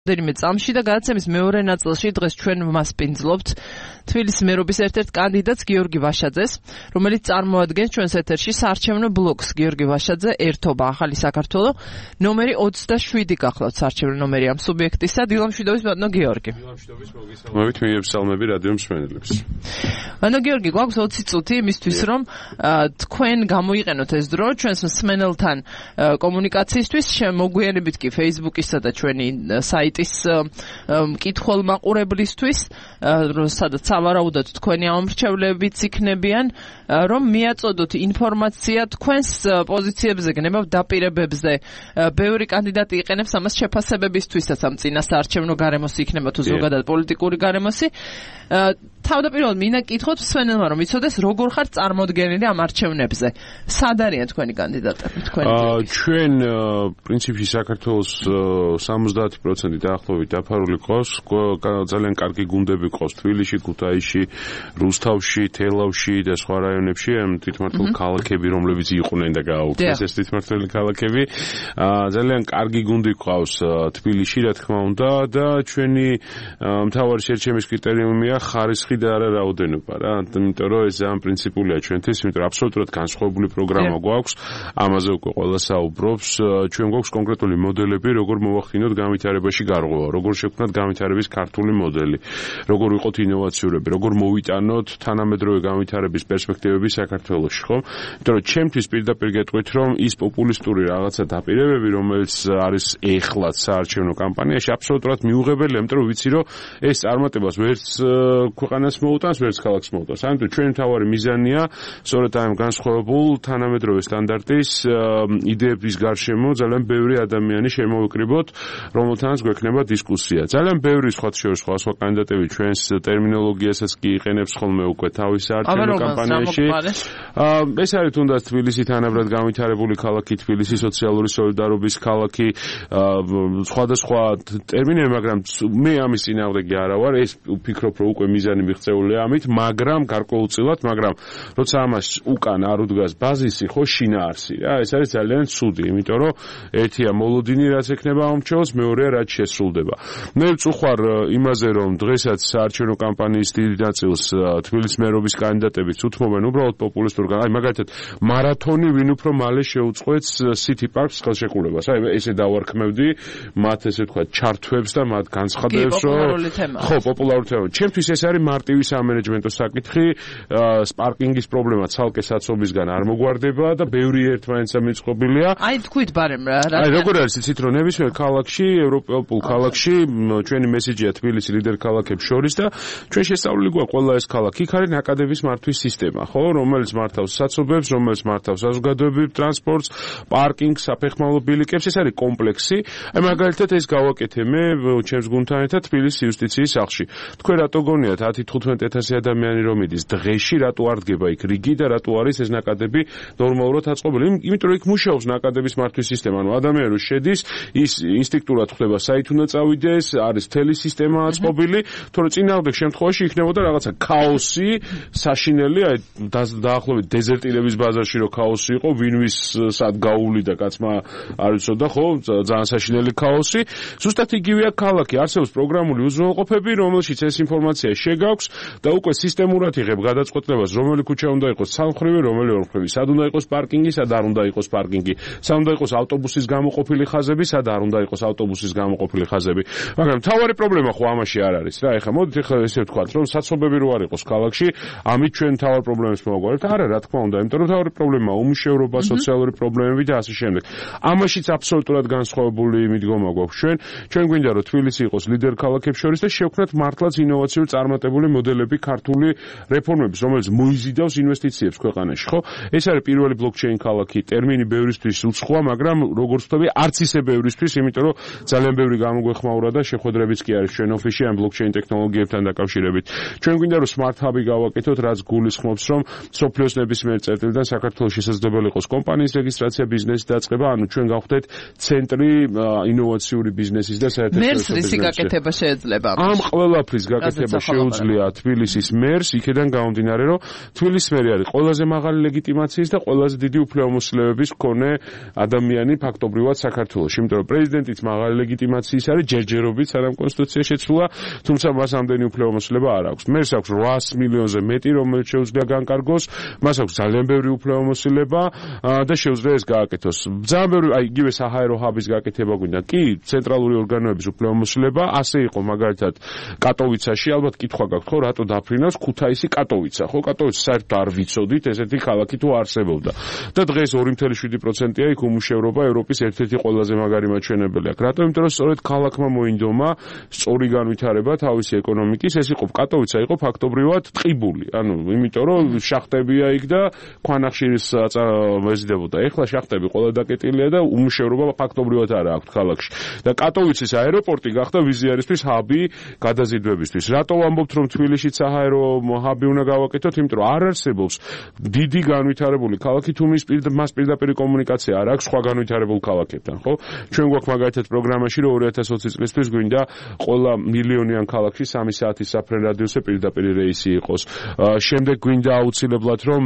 რამდენიმე წამში და გადაცემის მეორე ნაწილში დღეს ჩვენ ვმასპინძლობთ თბილისის მერობის ერთ-ერთ კანდიდატს გიორგი ვაშაძეს, რომელიც წარმოადგენს ჩვენს ეთერში საარჩევნო ბლოკს. გიორგი ვაშაძე, ერთობა ახალი საქართველო, ნომერი 27 გახლავთ საარჩევნო ნომერი ამ სუბიექტისა. დილამშვიდობის ბატონო გიორგი. დილამშვიდობის მოგესალმებით, მიესალმები რადიო მსმენელებს. ბატონო გიორგი, გვაქვს 20 წუთი იმისთვის, რომ თქვენ გამოიყენოთ ეს დრო ჩვენს მსმენელთან კომუნიკაციისთვის, მოგვიანებით კი Facebook-ისა და ჩვენი საიტის მკითხველმაყურებლისთვის, სადაც სავარაუდოდ თქვენი ამომრჩევლებიც იქნებიან, რომ მიაწოდოთ ინფორმაცია თქვენს პოზიციებზე, გნებავ დაპირებებზე. ბევრი კანდიდატი იყენებს ამას შეფასებებისთვისაც, ამ წინა საარჩევნო გარემოსი იქნება თუ ზოგადად პოლიტიკური გარემოსი. თავდაპირველად მინდა გკითხოთ მსმენელმა, რომ იცოდეს როგორ ხართ წარმოდგენილი ამ არჩევნებზე. სად არიან თქვენი კანდიდატები? ჩვენ პრინციპში საქართველოს 70% დაახლოებით დაფარული ყავს, ძალიან კარგი გუნდები ყავს თბილისში, ქუთაისში, რუსთავში, თელავში და სხვა რაიონებში, თვითმმართველ ქალაქები, რომლებიც იყვნენ და გააუქმეს ეს თვითმმართველი ქალაქები. ძალიან კარგი გუნდი ყავს თბილისში, რა თქმა უნდა, და ჩვენი მთავარი შერჩემის კრიტერიუმია ხარისხი და არა რაოდენობა რა. იმიტომ რომ ეს ძალიან პრინციპულია ჩვენთვის, იმიტომ რომ აბსოლუტურად განსხვავებული პროგრამა გვაქვს, ამაზე უკვე ყველა საუბრობს. ჩვენ გვაქვს კონკრეტული მოდელები, როგორ მოვახდინოთ განვითარებაში გარღვევა, როგორ შევქმნათ განვითარების ქართული მოდელი, როგორ ვიყოთ ინოვაციურები, როგორ მოვიტანოთ თანამედროვე განვითარების პერსპექტივები საქართველოში, ხო? იმიტომ რომ ჩემთვის პირდაპირ გეტყვით, რომ ის პოპულისტური რაღაცა დაპირებები, რომელიც არის ეხლაც საარჩევნო კამპანიაში, აბსოლუტურად მიუღებელია, იმიტომ რომ ვიცი, რომ ეს წარმატებას ვერც ქვეყანას მოუტანს, ვერც ქალაქს მოუტანს. ამიტომ ჩვენი მთავარი მიზანია სწორედ ამ განსხვავებულ თანამედროვე სტანდარტის იდეების გარშემო ძალიან ბევრი ადამიანი შემოვიკრიბოთ, რომელთანაც გვექნება დისკუსია. ძალიან ბევრი სხვა კანდიდატები ჩვენს ტერმინოლოგიასაც კი იყენებს ხოლმე უკვე თავის საარჩევნო კამპანიაში. ეს არის თუნდაც თბილისი თანაბრად განვითარებული ქალაქი, თბილისი სოციალური სოლიდარობის ქალაქი, სხვადასხვა ტერმინები, მაგრამ მე ამის წინააღმდეგი არა ვარ. ეს ვფიქრობ, რომ უკვე მიზანი მიღწეულია ამით, მაგრამ გარკვეულწილად, მაგრამ როცა ამას უკან არ უდგას ბაზისი, ხო, შინაარსი რა, ეს არის ძალიან ცუდი, იმიტომ რომ ერთია მოლოდინი, რაც ექნება ამრჩევლს, მეორეა რაც შესრულდება. მე ვწუხარ იმაზე, რომ დღესაც საარჩევნო კამპანიის დიდი ნაწილს თბილისის მერობის კანდიდატებიც უთმობენ უბრალოდ პოპულისტურ, მაგალითად მარათონი ვინ უფრო მალე შეუწყვეტს City Park-ს ხელშეკრულებას. ესე დავარქმევდი მათ, ესე ვთქვათ, ჩართვებს და მათ განცხადებს, რომ ხო, პოპულარული თემა. ჩემთვის ეს არის მარტივი სამენეჯმენტო საკითხი, პარკინგის პრობლემა ცალკე საცობისგან არ მოგვარდება და ბევრი ერთმანეთსა მიწყობილია. თქვით ბარემ რა. როგორ არის იცით, რომ ნებისმიერ ქალაქში, ევროპულ ქალაქში, ჩვენი მესიჯია თბილისი ლიდერ ქალაქებს შორის და ჩვენ შესწავლილი გვაქვს ყველა ეს ქალაქი. იქ არის ნაკადების მართვის სისტემა, ხო, რომელიც მართავს საცობებს, რომელიც მართავს საზოგადოებრივ ტრანსპორტს, პარკინგს, საფეხმავლო ბილიკებს, ეს არის კომპლექსი. მაგალითად ეს გავაკეთე მე ჩემს გუნდთან ერთად თბილისის იუსტიციის სახლში. თქვენ რატო გონიათ 10-15,000 ადამიანი რომ იდის დღეში, რატო არ დგება იქ რიგი და რატო არის ეს ნაკადები ნორმალურად აწყობილი? იმიტომ რომ იქ მუშაობს ნაკადების მართვის სისტემა. ანუ ადამიანი რო შედის, ის ინსტინქტურად ხვდება საით უნდა წავიდეს, არის მთელი სისტემა აწყობილი, თორე წინააღმდეგ შემთხვევაში იქნებოდა რაღაცა ქაოსი, საშინელი, დაახლოებით დეზერტირების ბაზარში რო ქაოსი იყო, ვინვის სად გაუვლიდა კაცმა არ იცოდა, ხო, ძალიან საშინელი ქაოსი. ზუსტად იგივეა ქალაქი, არსებობს პროგრამული უზრუნველყოფები, რომელშიც ეს ინფორმაცია შეგაქვს და უკვე სისტემურად იღებ გადაწყვეტილებას, რომელი ქუჩა უნდა იყოს სამხრივი, რომელი ორმხრივი, სად უნდა იყოს პარკინგი, სად არ უნდა იყოს პარკინგი, სად უნდა იყოს ავტობუსის გამოყოფილი ხაზები, სად არ უნდა იყოს ავტობუსის გამოყოფილი ხაზები. მაგრამ თავარი პრობლემა ხო ამაში არ არის რა. ეხლა მოდით ეხლა ესე ვთქვათ, რომ საცობები რო არ იყოს ქალაქში, ამით ჩვენ თავარ პრობლემებს მოვაგვარებთ. არა, რა თქმა უნდა, იმიტომ რომ თავარი პრობლემაა უმუშევრობა, სოციალური პრობლემები და ასე შემდეგ. ამაშიც აბსოლუტურად განსხვავებული მიდგომა გვაქვს ჩვენ. ჩვენ გვინდა რომ თბილისი იყოს ლიდერ ქალაქებს შორის და შევქმნათ მართლაც ინოვაციური წარმატებული მოდელები ქართული რეფორმების, რომელიც მოიზიდავს ინვესტიციებს ქვეყანაში, ხო? ეს არის პირველი ბლოკჩეინ ქალაქი. ტერმინი ბევრისთვის უცხოა, მაგრამ როგორც ვთქვი, არც ისე ბევრისთვის, იმიტომ რომ ძალიან ბევრი გამოგვეხმაურა და შეხვედრებიც კი არის ჩვენ ოფისში ამ ბლოკჩეინ ტექნოლოგიებთან დაკავშირებით. ჩვენ გვინდა რომ smart hub-ი გავაკეთოთ, რაც გულისხმობს, რომ სოფლიოს ნებისმიერ წერტილიდან საქართველოს შესაძლებელი იყოს კომპანიის რეგისტრაცია, ბიზნესის დაწყება, ანუ ჩვენ გავხდეთ ცენტრი ინოვაციური ბიზნესის და საერთაშორისო მერსის გაკეთება შეიძლება. ამ ყველაფრის გაკეთება შეუძლია თბილისის მერს, იქიდან გამომდინარე, რომ თბილისის მერი არის ყველაზე მაღალი ლეგიტიმაციის და ყველაზე დიდი უფლებამოსილებების მქონე ადამიანი ფაქტობრივად საქართველოში. იმიტომ რომ პრეზიდენტიც მაღალი ლეგიტიმაციის არის, ჯერჯერობით სანამ კონსტიტუცია შეცვლილა, თუმცა მას ამდენი უფლებამოსილება არ აქვს. მერს აქვს 800 მილიონზე მეტი, რომელიც შეუძლია განკარგოს, მას აქვს ძალიან ბევრი უფლებამოსილება და შეუძლია ეს გააკეთოს. ძალიან ბევრი, აი იგივე საჰაერო ჰაბის გაკეთება გვინდა. კი, ცენტრალური ორგანოების უფლებამოსილება, ასე იყო მაგალითად კატოვიცაში, ალბათ კითხვა გაქვთ, ხო, რატო დაფრინავს ქუთაისი კატოვიცა, ხო, კატოვიცა საერთოდ არ ვიცოდით, ესეთი ქალაქი თუ არსებობდა. და დღეს 2.7%-ია იქ უმუშევრობა, ევროპის ერთ-ერთი ყველაზე მაგარი მაჩვენებელი აქვს. რატომ? იმიტომ რომ სწორედ ქალაქმა მოინდომა სწორი განვითარება თავისი ეკონომიკის, ეს იყო კატოვიცა იყო ფაქტობრივად ტყიბული. ანუ იმიტომ რომ შახტებია იქ და ქვანახშირის მეზიდებოდა. ეხლა შახტები ყველა დაკეტილია და უმუშევრობა ფაქტობრივად არა აქვს ქალაქში. და კატოვიცის აეროპორტი გახდა ვიზიარისთვის ჰაბი გადაზიდვებისთვის. რატო ვამბობთ რომ თბილისშიც საჰაერო ჰაბი უნდა გავაკეთოთ? იმიტომ რომ არ არსებობს დიდი განვითარებული ქალაქი თუ მას პირდაპირ კომუნიკაცია არ აქვს სხვა განვითარებულ ქალაქებთან, ხო? ჩვენ გვაქვს მაგალითად პროგრამაში რომ 2020 წლისთვის გვინდა ყველა მილიონიან ქალაქში 3 საათის საფრენ რადიუსზე პირდაპირ რეისი იყოს. შემდეგ გვინდა აუცილებლად რომ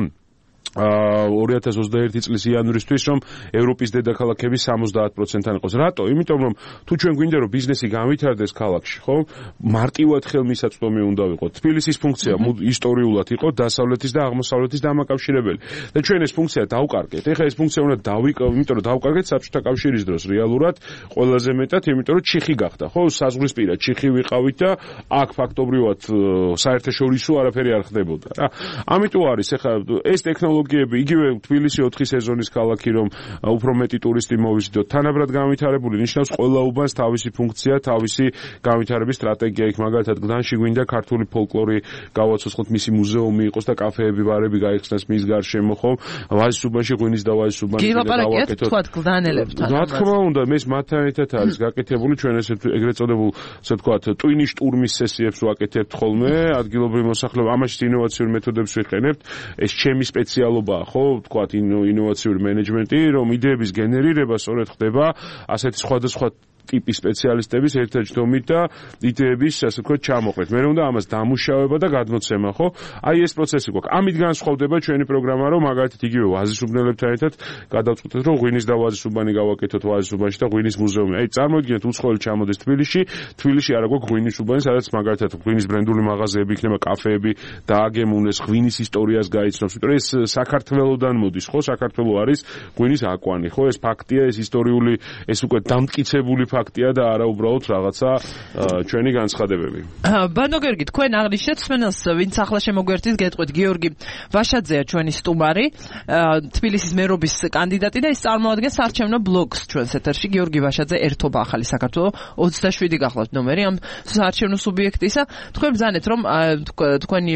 2021 წლის იანვრისთვის რომ ევროპის დედაქალაქები 70%-თან იყოს. რატო? იმიტომ რომ თუ ჩვენ გვინდა რომ ბიზნესი განვითარდეს ქალაქში, ხო? მარტივად ხელმისაწვდომი უნდა ვიყოთ. თბილისის ფუნქცია ისტორიულად იყო დასავლეთის და აღმოსავლეთის დამაკავშირებელი. და ჩვენ ეს ფუნქცია დავკარგეთ. ეხლა ეს ფუნქცია უნდა იმიტომ რომ დავკარგეთ საბჭოთა კავშირის დროს რეალურად ყველაზე მეტად, იმიტომ რომ ჩიხი გახდა, ხო? საზღვრისპირა ჩიხი ვიყავით და აქ ფაქტობრივად საერთაშორისო არაფერი არ ხდებოდა რა. ამიტომ არის ეხლა ეს ტექნოლოგია იგივე თბილისი 4 სეზონის ქალაქი რომ უფრო მეტი ტურისტი მოვიზიდოთ თანაბრად განვითარებული ნიშნავს ყველა უბანს თავისი ფუნქცია, თავისი განვითარების სტრატეგია იქ მაგალითად გდანში გვინდა ქართული ფოლკლორი გავაცოცხლოთ, მისი მუზეუმი იყოს და კაფეები, ბარები გაიხსნას მის გარშემო, ხო? ვაზის უბანში ღვინის და ვაზის უბანი გავაკეთოთ. თქვათ გდანელებთან. რა თქმა უნდა, მის მათთან ერთად არის გაკეთებული ჩვენ ეგრეთ წოდებულ, ასე ვთქვათ, ტვინის штурმის სესიებს ვაკეთებთ ხოლმე, ადგილობრივი მოსახლეობა, ამაში ინოვაციური მეთოდებს ვიყენებთ. ეს ჩემი სპეციალობაა, ხო, ვთქვათ, ინოვაციური მენეჯმენტი, რომ იდეების გენერირება სწორედ ხდება ასეთი სხვადასხვა ტიპის სპეციალისტების ერთაჯდომით და იდეების, ასე ვთქვათ, ჩამოყრით. მე უნდა ამას დამუშავება და გადმოცემა, ხო? აი ეს პროცესი გვაქვს. ამით განსხვავდება ჩვენი პროგრამა, რომ მაგალითად იგივე ვაზის უბნელებთან ერთად გადავწყვეტეთ, რომ ღვინის და ვაზის უბანი გავაკეთოთ ვაზის უბანში და ღვინის მუზეუმი. აი წარმოგიდგენთ, უცხოელი ჩამოდეს თბილისში არა გვაქვს ღვინის უბანი, სადაც მაგალითად ღვინის ბრენდული მაღაზიები იქნება, კაფეები დააგემუნეს, ღვინის ისტორიას გაიცნობს. იმიტომ ეს საქართველოსდან მოდის, ხო? საქართველო არის ღვინის აკვანი, ხო? ეს ფაქტია, ეს ისტორიული, ეს უკვე დამტკიცებული ფაქტია და არა უბრალოდ რაღაცა ჩვენი განცხადებები. ბანო გიორგი, თქვენ აღნიშნეთ მსმენელს, ვინც ახლა შემოგვერთით, გეტყვით, გიორგი ვაშაძეა ჩვენი სტუმარი, თბილისის მერობის კანდიდატი და ის წარმოადგენს არჩევნო ბლოკს ჩვენს ეთერში. გიორგი ვაშაძე, ერთობა ახალი საქართველო, 27 გახლავთ ნომერი ამ საარჩევნო სუბიექტისა. თქვენ ბრძანეთ, რომ თქვენი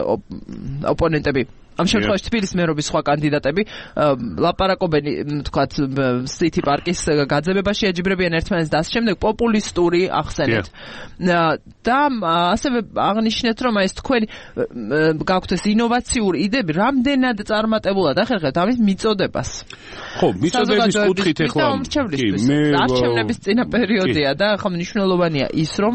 ოპონენტები ამ შემთხვევაში თბილისის მერობის სხვა კანდიდატები ლაპარაკობენ, თქვათ, სიტი პარკის გაძებებაში ეჯიბრებიან ერთმანეთს და ამ შემდეგ პოპულისტური ახსენეთ. და ასევე აღნიშნეთ, რომ ეს თქვენი გაქვთ ეს ინოვაციური იდეები რამდენად წარმატებულად ახერხებთ ამის მიწოდებას. ხო, მიწოდების კუთხით ეხლა არჩევნების წინა პერიოდია და ახლა მნიშვნელოვანია ის, რომ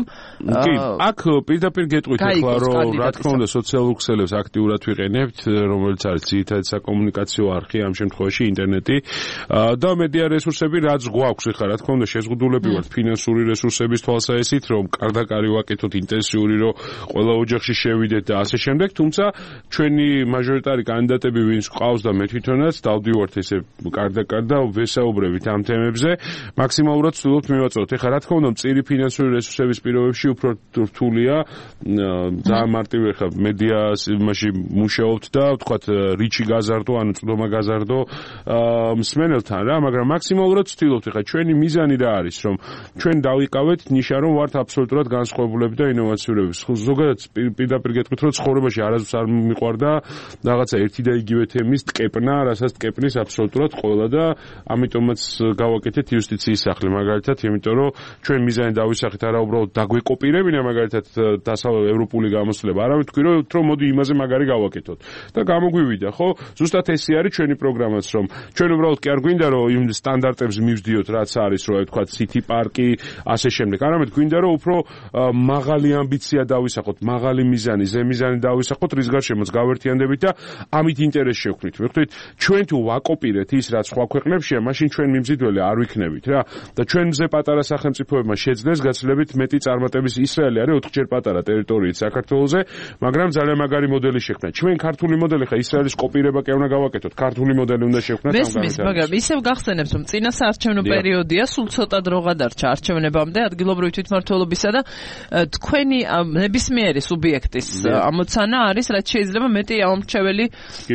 აქ პირდაპირ გეტყვით ეხლა, რომ რა თქმა უნდა სოციალურ ქსელებს აქტიურად ვიყენებთ, რომელიც არის ძირითადად საკომუნიკაციო არხი, ამ შემთხვევაში ინტერნეტი და მედია რესურსები, რაც გვაქვს ეხლა, რა თქმა უნდა შეზღუდულები ვართ ფინანსური რესურსების თვალსაჩინით, რომ კარდაკარი ვაკეთოთ ინტენსიური, რომ ყველა ოჯახში შევიდეთ და ასე შემდეგ, თუმცა ჩვენი მაჟორიტარი კანდიდატები ვინც ყავს და მე თვითონაც დავდივართ ესე კარდაკარ და ვესაუბრებით ამ თემებზე, მაქსიმალურად ვცდილობთ მივაწოდოთ. ეხლა რა თქმა უნდა მწირი ფინანსური რესურსების პირობებში უფრო რთულია, ძალიან მარტივი ეხლა მედიას იმაში მუშაობთ და ვთქვათ რიჩი გაზარდო, ანუ წვდომა გაზარდო მსმენელთან რა, მაგრამ მაქსიმალურად ვცდილობთ. ეხლა ჩვენი მიზანი რა არის, რომ ჩვენ დავიკავეთ ნიშა, რომ ვართ აბსოლუტურად განსხვავებულები და ინოვაციურები. ზოგადად პირდაპირ გეტყვით, რომ ცხოვრებაში არასდროს არ მიყვარდა რაღაცა ერთი და იგივე თემის ტკეპნა, რასაც ტკეპნის აბსოლუტურად ყველა და ამიტომაც გავაკეთეთ იუსტიციის სახლი მაგალითად, იმიტომ რომ ჩვენ მიზანი დავისახეთ არა უბრალოდ დაგვეკოპირებინა მაგალითად დასავლეთ ევროპული გამოცდილება, არამედ თქვი რომ მოდი იმაზე მაგარი გავაკეთოთ. და გამოგვივიდა, ხო? ზუსტად ესე არის ჩვენი პროგრამაც, რომ ჩვენ უბრალოდ კი არ გვინდა რომ იმ სტანდარტებს მივსდიოთ, რაც არის, რომ ვთქვა City Park-ი, ასე შემდეგ. არამედ გვინდა რომ უფრო მაღალი ამბიცია დავისახოთ, მაღალი მიზანი, ზემიზანი დავისახოთ, რის გარშემოც გავერთიანდებით და ამით ინტერესს შევქმნით. მივხვდით, ჩვენ თუ ვაკოპირეთ ის, რაც სხვა ქვეყნებშია, მაშინ ჩვენ მიმზიდველი არ ვიქნებით რა. და ჩვენ მზე პატარა სახელმწიფოებმა შეძლეს გაცილებით მეტი წარმატების. ისრაელი არის 4-ჯერ პატარა ტერიტორიით საქართველოზე, მაგრამ ძალიან მაგარი მოდელი შექმნა. ჩვენ ქართული მოდელი ხა ისრაელის კოპირება კი უნდა გავაკეთოთ. ქართული მოდელი უნდა შევქმნათ ამ განვითარებას. მაგრამ ისევ გახსენებს, რომ წინა საარჩევნო პერიოდია, სულ ცოტა დრო გადარჩა არჩევნებამდე ადგილობრივი თვითმმართველობისა და თქვენი ნებისმიერი სუბიექტის ამოცანა არის, რაც შეიძლება მეტი ამორჩეველი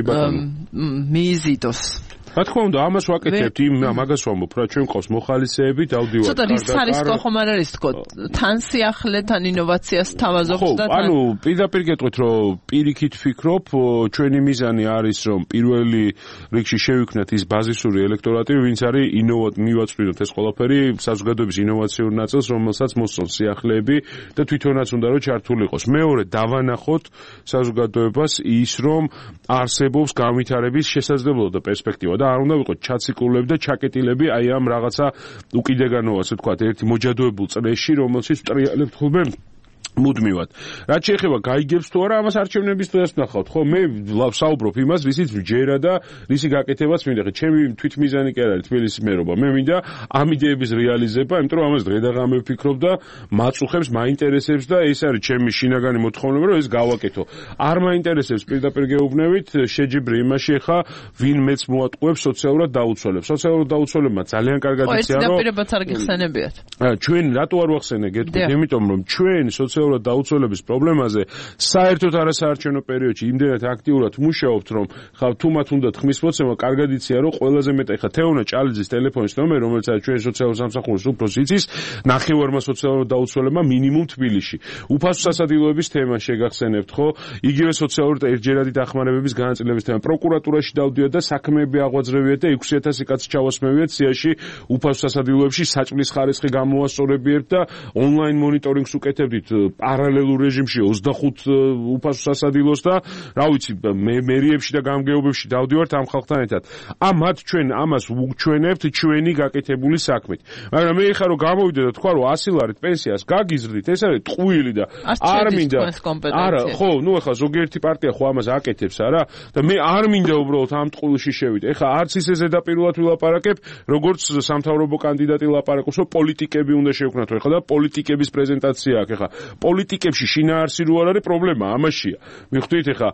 მიიზიდოს. რა თქმა უნდა, ამას ვაკეთებთ, მაგას ვამბობ, რა ჩვენ ყავს მოხალისეები, დავდივართ. ცოტა რისხარისკო ხომ არ არის თქო, თან სიახლე, თან ინოვაციას თავაზობთ და ანუ პირდაპირ გეტყვით, რომ პირიქით ვფიქრობ, ჩვენი მიზანი არის, რომ პირველი რიგში შევიქმნათ ის ბაზისური ელექტორატი, ვინც არის მივაწვდინოთ ეს ყველაფერი საზოგადოების ინოვაციურ ნაწილს, რომელსაც მოსწონს სიახლეები და თვითონაც უნდა რომ ჩართული იყოს. მეორე, დავანახოთ საზოგადოებას ის, რომ არსებობს განვითარების შესაძლებლობა და პერსპექტივა. და არ უნდა ვიყოთ ჩაციკულები და ჩაკეტილები აი ამ რაღაცა უკიდეგანო, ასე ვთქვათ, ერთი მოჯადოებულ წრეში, რომელშიც ტრიალებთ ხოლმე მუდმივად. რაც შეეხება გაიგებს თუ არა ამას არჩევნების დღეს ნახავთ, ხო? მე ვსაუბრობ იმას, რისიც ვჯერა და რისი გაკეთებას მინდა. ჩემი თვითმიზანი კი არ არის თბილისის მერობა. მე მინდა ამ იდეების რეალიზება, იმიტომ რომ ამას დღე და ღამე ვფიქრობ და მაწუხებს, მაინტერესებს და ეს არის ჩემი შინაგანი მოთხოვნება, რომ ეს გავაკეთო. არ მაინტერესებს პირდაპირ გეუბნებით, შეჯიბრი იმაში ხა ვინ მეც მოატყუებს სოციალურად დაუცველებს. სოციალურად დაუცველებმა ძალიან კარგად იციან, რომ პირებაც არ გიხსენებიათ. ჩვენ რატო არ ვახსენე გეტყვით, იმიტომ რომ ჩვენ სოციალურად დაუცველების პრობლემაზე საერთოდ არასაარჩევნო პერიოდში იმდენად აქტიურად მუშაობთ, რომ ხა თუ მათ უნდათ ხმის მოცემა, კარგად იციან, რომ ყველაზე მეტად ხა თეონა ჭალიძის ტელეფონის ნომერი, რომელიც არის ჩვენი სოციალურ სამსახურის უფროსი იცის, ნახევარმა სოციალურად დაუცველებმა მინიმუმ თბილისში. უფასო სასადილოების თემა შეგახსენებთ, ხო? იგივე სოციალურად ერთჯერადი დახმარებების განაწილების თემა. პროკურატურაში დავდიოთ და საქმეები აღვაძრევიათ და 6000 კაცი ჩავასმევიათ სიაში უფასო სასადილოებში საჭმლის ხარისხი გამოვასწორებიათ და ონლაინ მონიტორინგს უკეთებდით პარალელურ რეჟიმში 25 უფასო სასადილოს და რა ვიცი მერიებში და გამგეობებში დავდივართ ამ ხალხთან ერთად. ამათ ჩვენ ამას ვუჩვენებთ ჩვენი გაკეთებული საქმით. მაგრამ მე ხარ რომ გამოვიდე და თქვა რომ 100 ლარით პენსიას გაგიზრდით, ეს არის ტყუილი და არ მინდა. არა, ხო, ნუ ახლა ზოგიერთი პარტია ხო ამას აკეთებს არა და მე არ მინდა უბრალოდ ამ ტყუილში შევიდე. ეხლა არც ისე ზედაპირულად ვილაპარაკებ, როგორც სამთავრობო კანდიდატი ლაპარაკობს, რომ პოლიტიკები უნდა შევქმნათ. ეხლა და პოლიტიკების პრეზენტაცია აქვს. ეხლა პოლიტიკებში შინაარსი რო არ არის პრობლემა, ამაშია. მიხვდით ეხლა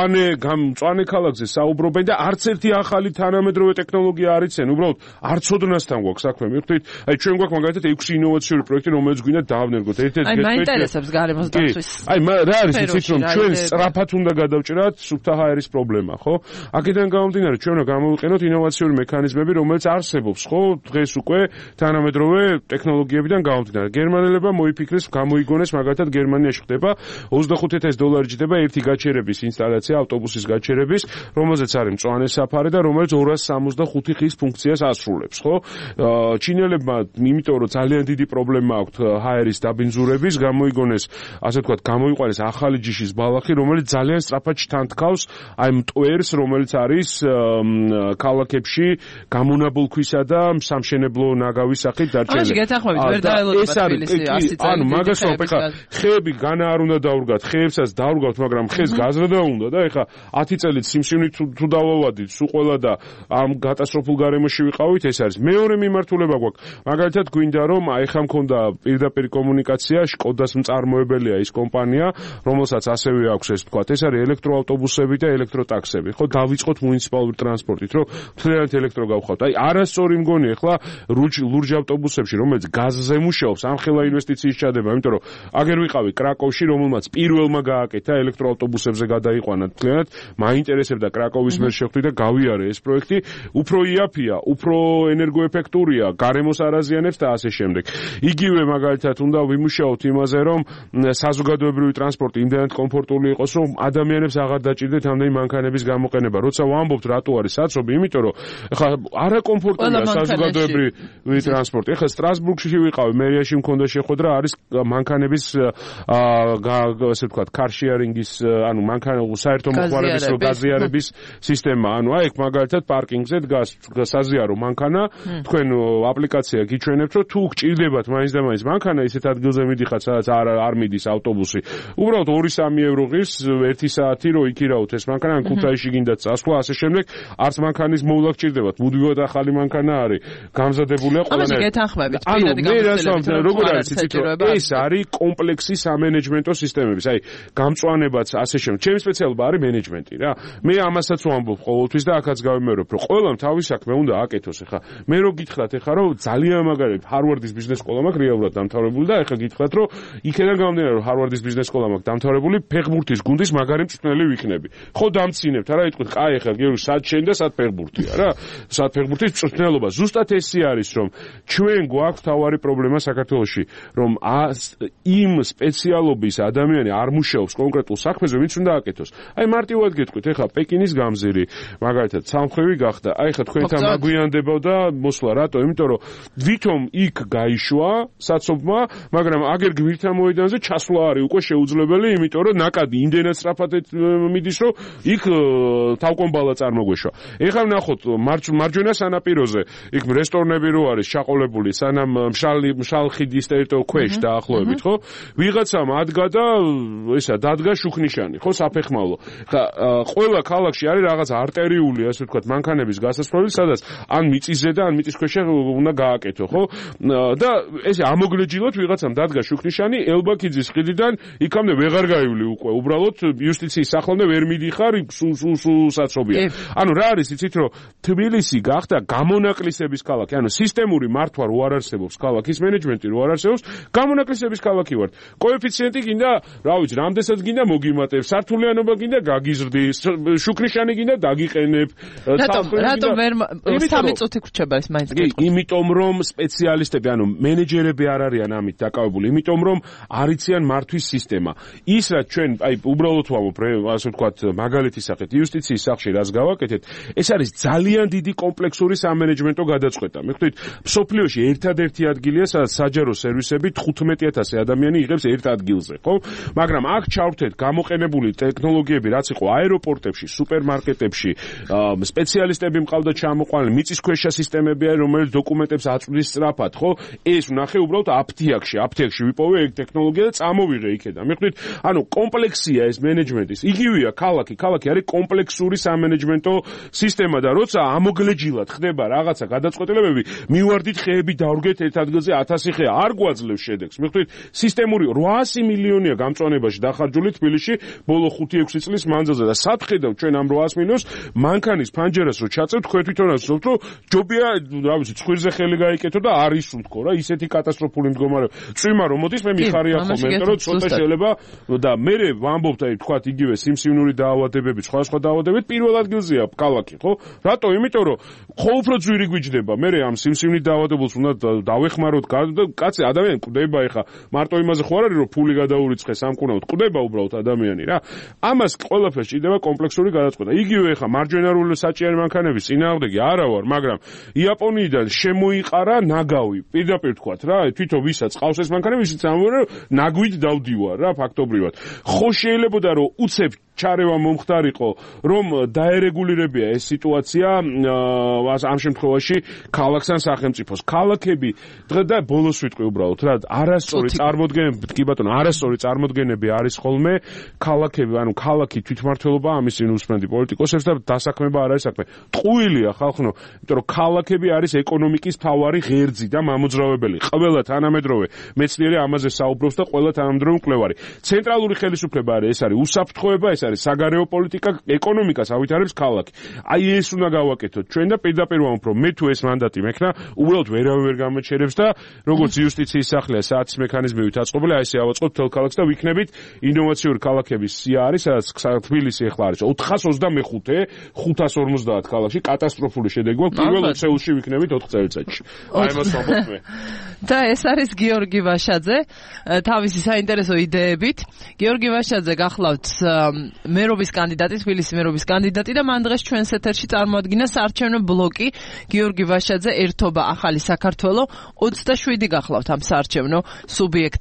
მწვანე ქალაქზე საუბრობენ და არც ერთი ახალი თანამედროვე ტექნოლოგია არ იციან, უბრალოდ არც ოდნასთან გვაქვს საქმე. მიხვდით, აი ჩვენ გვაქვს მაგალითად 6 ინოვაციური პროექტი, რომელიც გვინდა დავნერგოთ. ერთ-ერთი აი მაინტერესებს გარემოს დაცვის. აი რა არის იცით რომ ჩვენ სწრაფად უნდა გადავჭრათ სუფთა ჰაერის პრობლემა, ხო? აქედან გამომდინარე ჩვენ უნდა გამოვიყენოთ ინოვაციური მექანიზმები, რომელიც არსებობს, ხო? დღეს უკვე თანამედროვე ტექნოლოგიებიდან გამომდინარე. გერმანელებმა მოიფიქრეს, გამოიგონეს მაგალითად გერმანიაში ხდება $25000 ჯდება ერთი გაჩერების ინსტალაცია, ავტობუსის გაჩერების, რომელზეც არის მწვანე საფარი და რომელიც 265 ხის ფუნქციას ასრულებს, ხო? ჩინელებმა, იმიტომ რომ ძალიან დიდი პრობლემა აქვთ ჰაერის დაბინძურების, გამოიგონეს, ასე ვთქვათ, გამოიყვანეს ახალი ჯიშის ბალახი, რომელიც ძალიან სწრაფად შთანთქავს აი მტვერს, რომელიც არის ქალაქებში გამონაბოლ ქვისა და სამშენებლო ნაგავის სახით დარჩენილი. ამაში გეთანხმებით, ვერ დაელოდება თბილისი 100 წელი. ანუ მაგას ვამბობ, ეხლა ხეები განა არ უნდა დაურგათ, ხეებსაც დაურგავთ, მაგრამ ხეს გაზრდა უნდა და ეხლა 10 წელით სიმსივნით თუ დავავადით, სულ ყველა და ამ კატასტროფულ გარემოში ვიყავით, ეს არის. მეორე მიმართულება გვაქვს. მაგალითად გვინდა რომ აი ხა მქონდა პირდაპირ კომუნიკაცია, შკოდას მწარმოებელია ის კომპანია, რომელსაც ასევე აქვს ეს თქვა, ეს არის ელექტროავტობუსები და ელექტროტაქსები. ხო, დავიწყოთ მუნიციპალური ტრანსპორტით, რომ მთლიანად ელექტრო გავხავთ. აი არასწორი მგონი ეხლა ლურჯ ავტობუსებში, რომელიც გაზზე მუშაობს, ამხელა ინვესტიციის ჩადება, იმიტომ რომ აგერ ვიყავი კრაკოვში, რომელმაც პირველმა გააკეთა ელექტროავტობუსებზე გადაიყვანა მთლიანად, მაინტერესებდა კრაკოვის მიერ შეხვდი და გავიარე ეს პროექტი, უფრო იაფია, უფრო ენერგოეფექტურია, გარემოს არ აზიანებს და ასე შემდეგ. იგივე მაგალითად უნდა ვიმუშაოთ იმაზე, რომ საზოგადოებრივი ტრანსპორტი იმდენად კომფორტული იყოს, რომ ადამიანებს აღარ დაჭირდეთ ამდენი მანქანების გამოყენება. როცა ვამბობთ რატო არის საცობი, იმიტომ რომ ხა არაკომფორტულია საზოგადოებრივი ტრანსპორტი. ხა სტრასბურგში ვიყავი, მერიაში მქონდა შეხვედრა, არის მანქანების ასე ვთქვათ, car-sharing-ის, ანუ საერთო მოხმარების გაზიარების სისტემა. ანუ აი ეგ მაგალითად პარკინგზე დგას საზიარო მანქანა, თქვენ აპლიკაცია გიჩვენებთ, რომ თუ გჭირდებათ მაინც და მაინც მანქანა, ისეთ ადგილზე მიდიხართ, სადაც არ მიდის ავტობუსი. უბრალოდ 2-3 евро ღირს 1 საათი რო იქირავთ ეს მანქანა, ან ქუთაისში გინდათ წასვლა, ასე შემდეგ, არც მანქანის მოვლა გჭირდებათ. მუდმივად ახალი მანქანა არის, გამზადებულია ყველანაირად. ამაზე გეთანხმებით, პირადი გამოცდილებით, როგორ არის იცით, ეს არის კომპლექსი სამენეჯმენტო სისტემების. აი, გამწვანებაც ასე შემდეგ. ჩემი სპეციალობა არის მენეჯმენტი რა. მე ამასაც ვამბობ ყოველთვის და აქაც გავიმეორებ, რომ ყველამ თავის საქმე უნდა აკეთოს. ეხლა მე რო გითხრათ ეხლა რომ ძალიან მაგალითად ჰარვარდის ბიზნეს სკოლა მაქვს რეალურად დამთავრებული და ეხლა გითხრათ რომ იქიდან გამომდინარე რომ ჰარვარდის ბიზნეს სკოლა მაქვს დამთავრებული, ფეხბურთის გუნდის მაგარი მწვრთნელი ვიქნები. ხო დამცინებთ რა, იტყვით, აი ეხლა გიორგი სად შენ და სად ფეხბურთია რა. სად ფეხბურთის მწვრთნელობა. ზუსტად ესე არის რომ ჩვენ გვაქვს თავარი პრობლემა საქართველოში, რომ იმ სპეციალობის ადამიანი არ მუშაობს კონკრეტულ საქმეზე, ვინც უნდა აკეთოს. აი მარტივად გეტყვით, ეხლა პეკინის გამზირი, მაგალითად, სამხრივი გახდა. აი ეხლა თქვენთან მაგვიანდებოდა მოსვლა, რატო? იმიტომ რომ ვითომ იქ გაიშვა საცობმა, მაგრამ აგერ გვირთან მოედანზე ჩასვლა არის უკვე შეუძლებელი, იმიტომ რომ ნაკადი იმდენად სწრაფად მიდის, რომ იქ თავკომბალა წარმოგვეშვა. ეხლა ვნახოთ მარჯვენა სანაპიროზე, იქ რესტორნები რო არის შაყოლებული, სანამ მშალხიდის ტერიტორიულ ქვეშ დაახლოებით, ხო? ვიღაცამ ადგა და ესა დადგა შუქნიშანი, ხო, საფეხმავლო. ხა ყველა ქალაქში არის რაღაც არტერიული, ასე ვთქვათ, მანქანების გასასვლელი, სადაც ან მიწისზე და ან მიწის ქვეშ უნდა გააკეთო, ხო? და ესე ამოგლეჯილოთ ვიღაცამ დადგა შუქნიშანი, ელბაქიძის ხიდიდან იქამდე ვეღარ გაივლი უკვე. უბრალოდ იუსტიციის სახლამდე ვერ მიდიხარ, სულ საცობია. ანუ რა არის, იცით, რომ თბილისი გახდა გამონაკლისების ქალაქი, ანუ სისტემური მართვა რო არ არსებობს ქალაქის მენეჯმენტი რო არ არსებობს, გამონაკლისების ქალაქი ვართ. კოეფიციენტი გინდა, რა ვიცი, რამდენსაც გინდა მოგიმატებ, სართულიანობა გინდა გაგიზრდის, შუქნიშანი გინდა დაგიყენებ. რატომ ვერ 3 წუთი გრჩება ეს მაინც გეტყვი. იმიტომ რომ სპეციალისტები, ანუ მენეჯერები არ არიან ამით დაკავებული, იმიტომ რომ არ იციან მართვის სისტემა. ის რაც ჩვენ, აი უბრალოდ ვამბობ, ასე ვთქვათ, მაგალითის სახით, იუსტიციის სახლში რაც გავაკეთეთ, ეს არის ძალიან დიდი კომპლექსური სამენეჯმენტო გადაწყვეტა. მე ხვდით, მსოფლიოში ერთადერთი ადგილია, სადაც საჯარო სერვისები 15000 ადამიანი იღებს ერთ ადგილზე, ხო? მაგრამ აქ ჩავრთეთ გამოყენებული ტექნოლოგიები, რაც იყო აეროპორტებში, სუპერმარკეტებში, სპეციალისტები მყავდა ჩამოყვანილი, მიწისქვეშა სისტემები არის, რომელიც დოკუმენტებს აწვდის სწრაფად, ხო? ეს ვნახე უბრალოდ აფთიაქში ვიპოვე ეგ ტექნოლოგია და წამოვიღე იქიდან. მე ხვდით, ანუ კომპლექსია ეს მენეჯმენტის. იგივეა ქალაქი არის კომპლექსური სამენეჯმენტო სისტემა და როცა ამოგლეჯილად ხდება რაღაცა გადაწყვეტილებები, მივარდით ხეები დავრგეთ ერთ ადგილზე 1000 ხე, არ გვაძლევს შედეგს. მე ხვდით, სისტემური 800 მილიონია გამწვანებაში დახარჯული თბილისში ბოლო 5-6 წლის მანძილზე და სად ხედავთ ჩვენ ამ 800 მილიონს მანქანის ფანჯერას რო ჩაწევთ, თქვენ თვითონაც ვთქვით, რომ ჯობია, რა ვიცი, ცხვირზე ხელი გაიკეთო და არ ისუნთქო რა, ისეთი კატასტროფული მდგომარეობა. წვიმა რომ მოდის, მე მიხარია ხოლმე, იმიტომ რომ ცოტა შეიძლება და მე ვამბობთ, აი თქვათ იგივე სიმსივნური დაავადებები, სხვა დაავადებები პირველ ადგილზეა ქალაქი, ხო? რატო? იმიტომ რომ ხო უფრო ძვირი გვიჯდება. მე ამ სიმსივნით დაავადებულს უნდა დავეხმაროთ, კაცი ადამიანი კვდება ეხა. მარტო იმაზე ხო არ არის, რომ ფული გადაურიცხეს სამკურნალოდ, კვდება უბრალოდ ადამიანი რა. ამას ყველაფერს ჭირდება კომპლექსური გადაწყვეტა. იგივე ეხა მარჯვენარული საჭიარი მანქანების წინააღმდეგი არა ვარ, მაგრამ იაპონიიდან შემოიყარა ნაგავი. პირდაპირ თქვათ რა, თვითონ ვისაც ყავს ეს მანქანები, ისიც ამბობენ, რომ ნაგვით დავდივარ რა, ფაქტობრივად. ხო შეიძლებოდა რომ უცებ ჩარევა მომხდარიყო, რომ დაერეგულირებია ეს სიტუაცია ამ შემთხვევაში ქალაქს ან სახელმწიფოს. ქალაქები დღე და ბოლოს ვიტყვი უბრალოდ რა, არასწორი წარმოდგენები, კი ბატონო, არასწორი წარმოდგენები არის ხოლმე ქალაქები, ანუ ქალაქი თვითმმართველობა ამის წინ უსმენდი პოლიტიკოსებს და დასაქმება არ არის საქმე. ტყუილია ხალხო, იმიტომ რომ ქალაქები არის ეკონომიკის მთავარი ღერძი და მამოძრავებელი. ყველა თანამედროვე მეცნიერი ამაზე საუბრობს და ყველა თანამედროვე მკვლევარი. ცენტრალური ხელისუფლება არის, ეს არის უსაფრთხოება, ეს არის საგარეო პოლიტიკა, ეკონომიკას ავითარებს ქალაქი. აი ეს უნდა გავაკეთოთ ჩვენ და პირდაპირ ვამბობ, რომ მე თუ ეს მანდატი მექნა, უბრალოდ ვერავინ ვერ გამოჩერებს და როგორც იუსტიციის სახლია საათის მექანიზმივით აწყობილი, აი ესე ავაწყობთ თელ ქალაქს და ვიქნებით ინოვაციური ქალაქების სია არის, სადაც თბილისი ახლა არის 425, 550 ქალაქში კატასტროფული შედეგი გვაქვს, პირველ 20 წელში ვიქნებით 4 წელიწადში. აი მას ვამბობ მე. და ეს არის გიორგი ვაშაძე, თავისი საინტერესო იდეებით. გიორგი ვაშაძე გახლავთ მერობის კანდიდატი, თბილისის მერობის კანდიდატი და მან დღეს ჩვენს ეთერში წარმოადგინა საარჩევნო ბლოკი გიორგი ვაშაძე ერთობა ახალი საქართველო 27 გახლავთ ამ საარჩევნო სუბიექტი.